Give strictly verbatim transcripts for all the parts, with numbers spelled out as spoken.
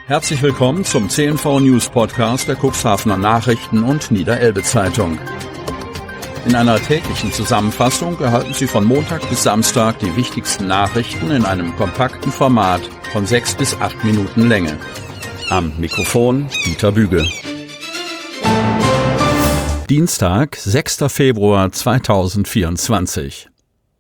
Herzlich willkommen zum C N V News Podcast der Cuxhavener Nachrichten und Niederelbe Zeitung. In einer täglichen Zusammenfassung erhalten Sie von Montag bis Samstag die wichtigsten Nachrichten in einem kompakten Format von sechs bis acht Minuten Länge. Am Mikrofon Dieter Büge. Dienstag, sechster Februar zweitausendvierundzwanzig.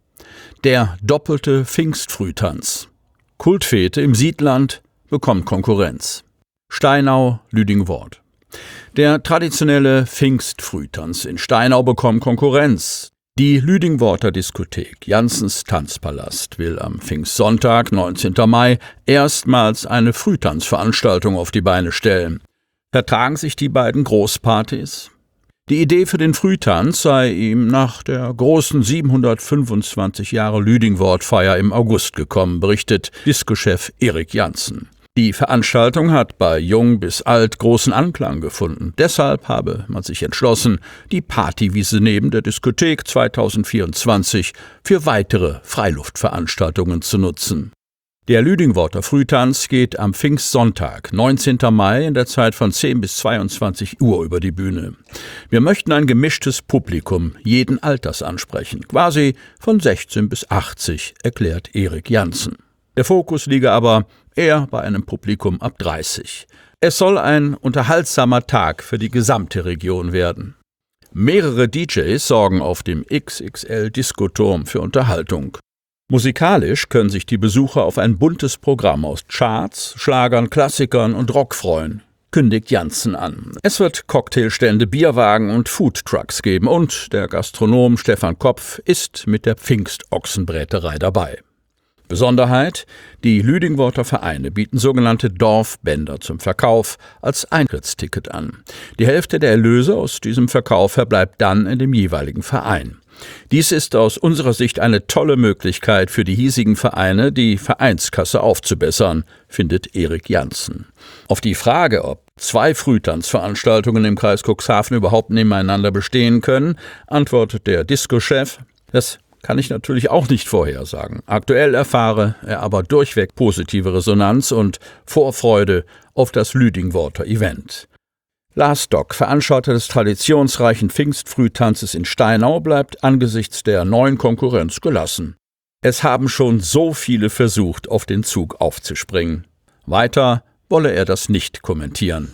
Der doppelte Pfingstfrühtanz. Kultfete im Siedland bekommt Konkurrenz. Steinau, Lüdingwort. Der traditionelle Pfingstfrühtanz in Steinau bekommt Konkurrenz. Die Lüdingworter Diskothek Janssens Tanzpalast will am Pfingstsonntag, neunzehnten Mai, erstmals eine Frühtanzveranstaltung auf die Beine stellen. Vertragen sich die beiden Großpartys? Die Idee für den Frühtanz sei ihm nach der großen siebenhundertfünfundzwanzig Jahre Lüdingwortfeier im August gekommen, berichtet Diskochef Erik Janssen. Die Veranstaltung hat bei Jung bis Alt großen Anklang gefunden. Deshalb habe man sich entschlossen, die Partywiese neben der Diskothek zweitausendvierundzwanzig für weitere Freiluftveranstaltungen zu nutzen. Der Lüdingworter Frühtanz geht am Pfingstsonntag, neunzehnten Mai, in der Zeit von zehn bis zweiundzwanzig Uhr über die Bühne. Wir möchten ein gemischtes Publikum jeden Alters ansprechen, quasi von sechzehn bis achtzig, erklärt Erik Janssen. Der Fokus liege aber eher bei einem Publikum ab dreißig. Es soll ein unterhaltsamer Tag für die gesamte Region werden. Mehrere D Js sorgen auf dem X X L-Diskoturm für Unterhaltung. Musikalisch können sich die Besucher auf ein buntes Programm aus Charts, Schlagern, Klassikern und Rock freuen, kündigt Janssen an. Es wird Cocktailstände, Bierwagen und Foodtrucks geben und der Gastronom Stefan Kopf ist mit der Pfingstochsenbräterei dabei. Besonderheit: Die Lüdingworter Vereine bieten sogenannte Dorfbänder zum Verkauf als Eintrittsticket an. Die Hälfte der Erlöse aus diesem Verkauf verbleibt dann in dem jeweiligen Verein. Dies ist aus unserer Sicht eine tolle Möglichkeit für die hiesigen Vereine, die Vereinskasse aufzubessern, findet Erik Janssen. Auf die Frage, ob zwei Frühtanzveranstaltungen im Kreis Cuxhaven überhaupt nebeneinander bestehen können, antwortet der Diskochef: Das kann ich natürlich auch nicht vorhersagen. Aktuell erfahre er aber durchweg positive Resonanz und Vorfreude auf das Lüdingworter Event. Lars Dock, Veranstalter des traditionsreichen Pfingstfrühtanzes in Steinau, bleibt angesichts der neuen Konkurrenz gelassen. Es haben schon so viele versucht, auf den Zug aufzuspringen. Weiter wolle er das nicht kommentieren.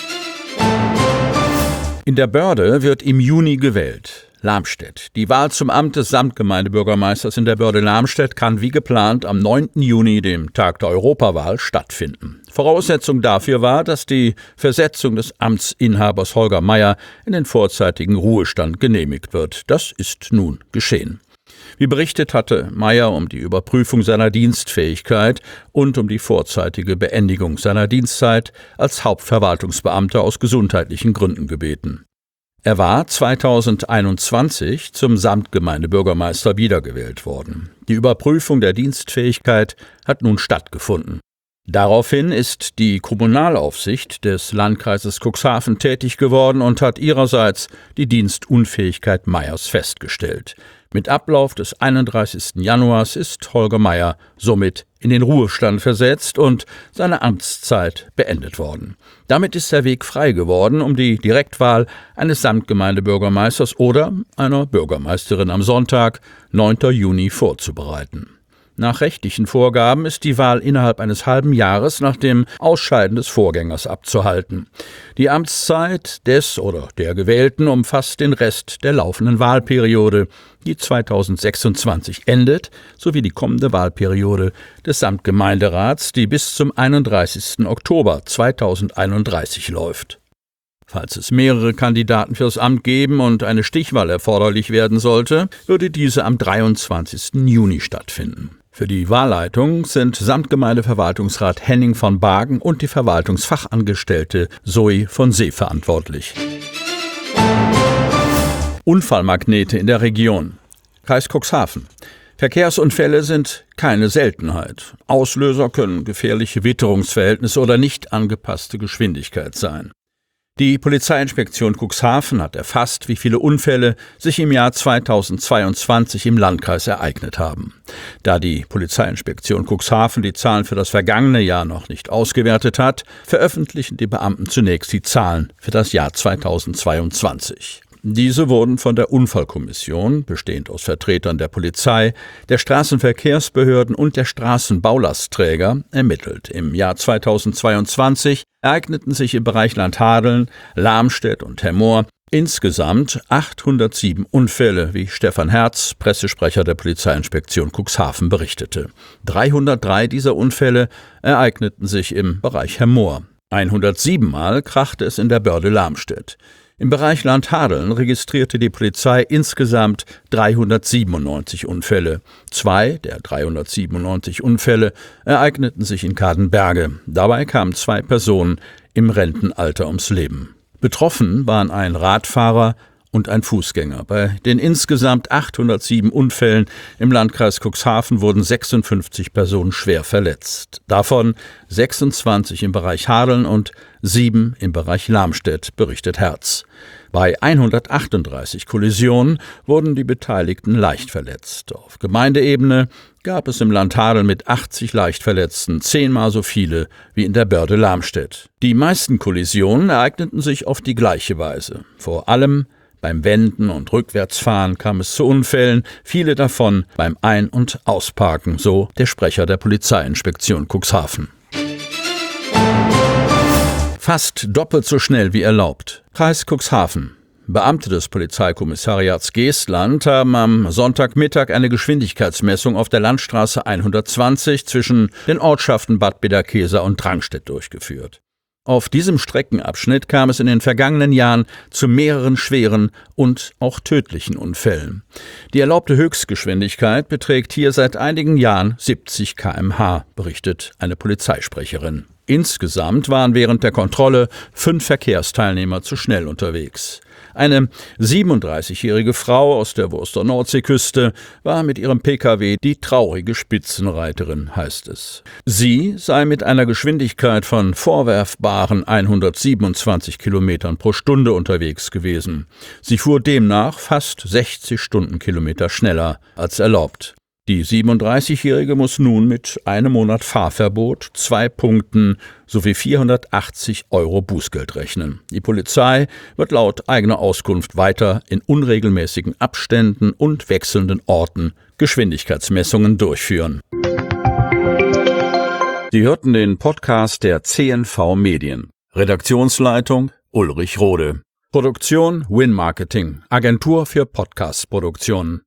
In der Börde wird im Juni gewählt. Lamstedt. Die Wahl zum Amt des Samtgemeindebürgermeisters in der Börde Lamstedt kann wie geplant am neunten Juni, dem Tag der Europawahl, stattfinden. Voraussetzung dafür war, dass die Versetzung des Amtsinhabers Holger Meier in den vorzeitigen Ruhestand genehmigt wird. Das ist nun geschehen. Wie berichtet, hatte Meier um die Überprüfung seiner Dienstfähigkeit und um die vorzeitige Beendigung seiner Dienstzeit als Hauptverwaltungsbeamter aus gesundheitlichen Gründen gebeten. Er war zweitausendeinundzwanzig zum Samtgemeindebürgermeister wiedergewählt worden. Die Überprüfung der Dienstfähigkeit hat nun stattgefunden. Daraufhin ist die Kommunalaufsicht des Landkreises Cuxhaven tätig geworden und hat ihrerseits die Dienstunfähigkeit Meiers festgestellt. Mit Ablauf des einunddreißigsten Januars ist Holger Meier somit in den Ruhestand versetzt und seine Amtszeit beendet worden. Damit ist der Weg frei geworden, um die Direktwahl eines Samtgemeindebürgermeisters oder einer Bürgermeisterin am Sonntag, neunten Juni, vorzubereiten. Nach rechtlichen Vorgaben ist die Wahl innerhalb eines halben Jahres nach dem Ausscheiden des Vorgängers abzuhalten. Die Amtszeit des oder der Gewählten umfasst den Rest der laufenden Wahlperiode, die zweitausendsechsundzwanzig endet, sowie die kommende Wahlperiode des Samtgemeinderats, die bis zum einunddreißigsten Oktober zweitausendeinunddreißig läuft. Falls es mehrere Kandidaten fürs Amt geben und eine Stichwahl erforderlich werden sollte, würde diese am dreiundzwanzigsten Juni stattfinden. Für die Wahlleitung sind Samtgemeindeverwaltungsrat Henning von Bagen und die Verwaltungsfachangestellte Zoe von See verantwortlich. Unfallmagnete in der Region. Kreis Cuxhaven. Verkehrsunfälle sind keine Seltenheit. Auslöser können gefährliche Witterungsverhältnisse oder nicht angepasste Geschwindigkeit sein. Die Polizeiinspektion Cuxhaven hat erfasst, wie viele Unfälle sich im Jahr zweitausendzweiundzwanzig im Landkreis ereignet haben. Da die Polizeiinspektion Cuxhaven die Zahlen für das vergangene Jahr noch nicht ausgewertet hat, veröffentlichen die Beamten zunächst die Zahlen für das Jahr zweitausendzweiundzwanzig. Diese wurden von der Unfallkommission, bestehend aus Vertretern der Polizei, der Straßenverkehrsbehörden und der Straßenbaulastträger, ermittelt. Im Jahr zweitausendzweiundzwanzig ereigneten sich im Bereich Landhadeln, Lamstedt und Hemmoor insgesamt achthundertsieben Unfälle, wie Stefan Herz, Pressesprecher der Polizeiinspektion Cuxhaven, berichtete. dreihundertdrei dieser Unfälle ereigneten sich im Bereich Hemmoor. hundertsieben Mal krachte es in der Börde Lamstedt. Im Bereich Landhadeln registrierte die Polizei insgesamt dreihundertsiebenundneunzig Unfälle. Zwei der dreihundertsiebenundneunzig Unfälle ereigneten sich in Kadenberge. Dabei kamen zwei Personen im Rentenalter ums Leben. Betroffen waren ein Radfahrer und ein Fußgänger. Bei den insgesamt achthundertsieben Unfällen im Landkreis Cuxhaven wurden sechsundfünfzig Personen schwer verletzt. Davon sechsundzwanzig im Bereich Hadeln und sieben im Bereich Lamstedt, berichtet Herz. Bei hundertachtunddreißig Kollisionen wurden die Beteiligten leicht verletzt. Auf Gemeindeebene gab es im Land Hadeln mit achtzig Leichtverletzten zehnmal so viele wie in der Börde Lamstedt. Die meisten Kollisionen ereigneten sich auf die gleiche Weise. Vor allem beim Wenden und Rückwärtsfahren kam es zu Unfällen, viele davon beim Ein- und Ausparken, so der Sprecher der Polizeiinspektion Cuxhaven. Fast doppelt so schnell wie erlaubt. Kreis Cuxhaven. Beamte des Polizeikommissariats Geestland haben am Sonntagmittag eine Geschwindigkeitsmessung auf der Landstraße hundertzwanzig zwischen den Ortschaften Bad Bederkesa und Drangstedt durchgeführt. Auf diesem Streckenabschnitt kam es in den vergangenen Jahren zu mehreren schweren und auch tödlichen Unfällen. Die erlaubte Höchstgeschwindigkeit beträgt hier seit einigen Jahren siebzig Kilometer pro Stunde, berichtet eine Polizeisprecherin. Insgesamt waren während der Kontrolle fünf Verkehrsteilnehmer zu schnell unterwegs. Eine siebenunddreißigjährige Frau aus der Wurster Nordseeküste war mit ihrem Pkw die traurige Spitzenreiterin, heißt es. Sie sei mit einer Geschwindigkeit von vorwerfbaren hundertsiebenundzwanzig Kilometern pro Stunde unterwegs gewesen. Sie fuhr demnach fast sechzig Stundenkilometer schneller als erlaubt. Die siebenunddreißigjährige muss nun mit einem Monat Fahrverbot, zwei Punkten sowie vierhundertachtzig Euro Bußgeld rechnen. Die Polizei wird laut eigener Auskunft weiter in unregelmäßigen Abständen und wechselnden Orten Geschwindigkeitsmessungen durchführen. Sie hörten den Podcast der C N V Medien. Redaktionsleitung Ulrich Rode. Produktion Win Marketing, Agentur für Podcast-Produktionen.